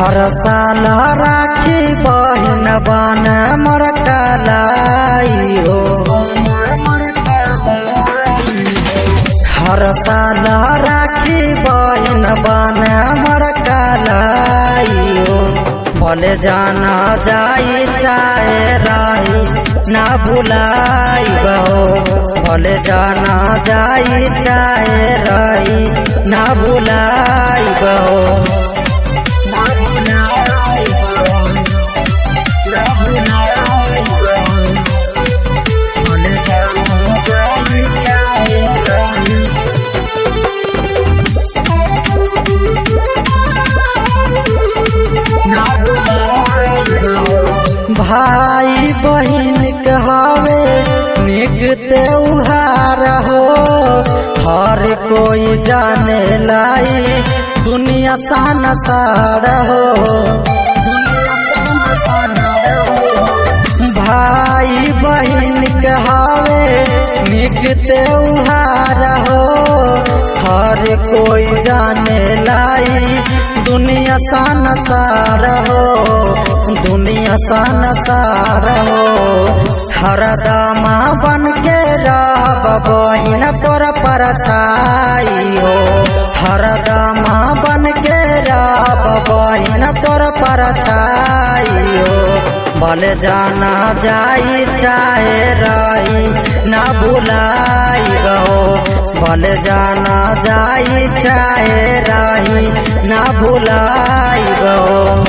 हर साल राखी बहिन बन मोर कलाई हो। हर साल राखी बहिन बन मोर कलाई हो। भले जाना जाई चाहे रही ना भुलाई बहो। भले जाना जाई चाहे रही ना भुलाई बहो। भाई बहिन कहवे निक त्योहार हो। हर कोई जाने लाई दुनिया संसार हो। भाई बहिन कहवे निक त्योहार हो। हर कोई जाने लाई दुनिया संसार हो। दुनिया संसार हो। हरदम बन के रह बहिन तोर परछाई हो। हरदम बन के रह बहिन तोर परछाई हो। भले जाना जाई चाहे रही ना भुलाई हो। भले जाना जाई चाहे रही ना भुलाई हो।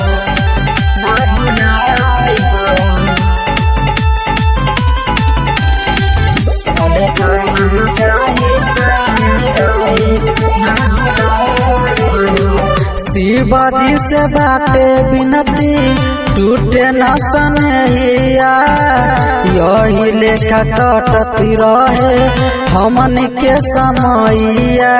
शिवाजी से बाटे बिनती टूटे न सनहिया। यही लेखा कटती रहे हमन के समैया।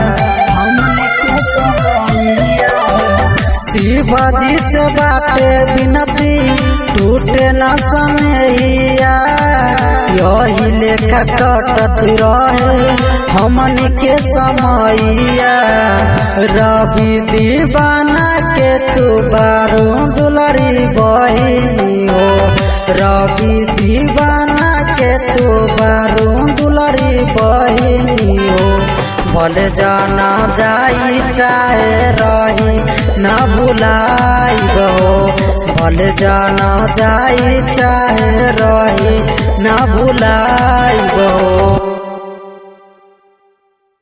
शिवाजी से बाटे बिनती टूटे न सनहिया। यही लेखा कटती रहे हमन के समैया। रवि दीवाना के तू बारू दुलरी बहिनी हो। रवि दीवाना के तू बारू दुलरी बहिनी हो। भले जाना जाई चाहे रही ना भुलाई बहो। भले जाना जाई चाहे रही ना भुलाई बहो।